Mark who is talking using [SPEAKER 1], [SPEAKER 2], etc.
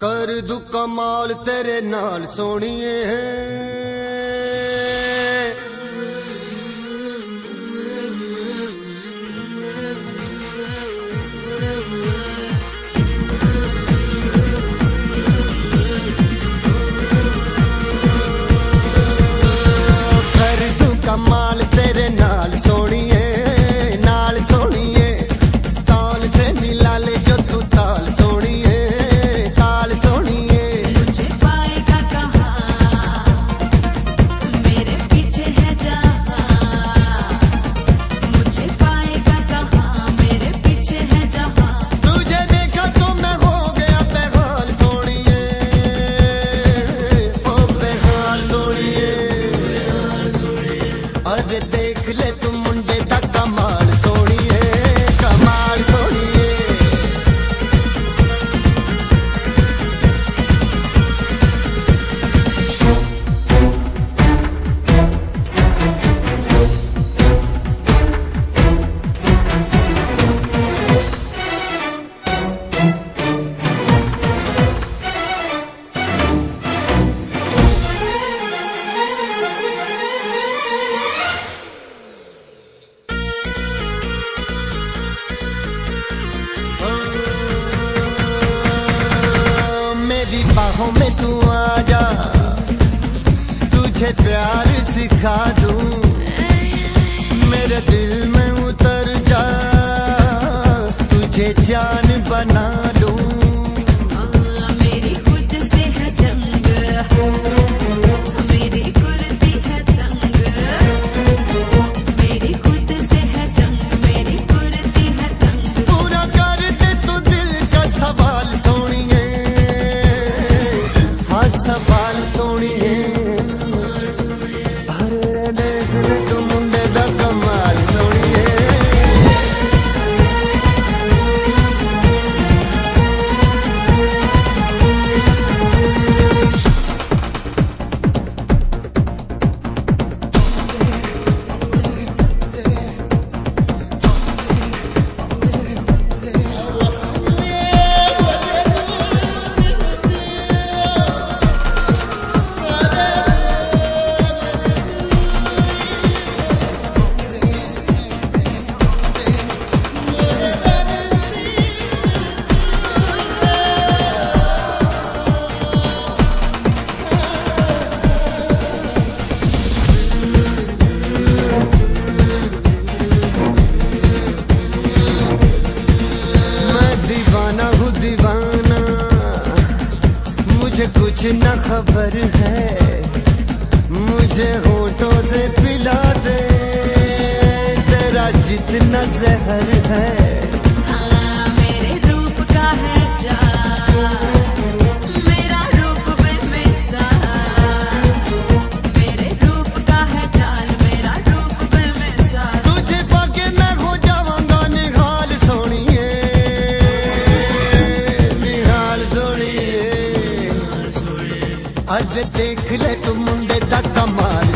[SPEAKER 1] कर दू कमाल तेरे नाल सोनिए देख ले तुम मुंडे दा कमाल सोनिए कमाल सोनिए बाहों में तू आजा तुझे प्यार सिखा दूं मेरे दिल में उतर जा तुझे जान बना लूं
[SPEAKER 2] मेरी खुद से है जंग मेरी कुर्ती है तंग मेरी खुद से है जंग मेरी कुर्ती है तंग
[SPEAKER 1] पूरा कर दे तू दिल का सवाल सोनिए सवाल सोनिए अरे देख ले तू मुंडे दा कमाल सोनिए दीवाना मुझे कुछ न खबर है मुझे होठों से पिला दे तेरा जितना जहर है
[SPEAKER 2] मेरे रूप का है जान मेरा रूप बेमिसाल मेरे रूप का है जान मेरा रूप बेमिसाल
[SPEAKER 1] तुझे पाके मैं हो जाऊंगा निहाल सोनिए आज देख ले तू मुंडे दा कमाल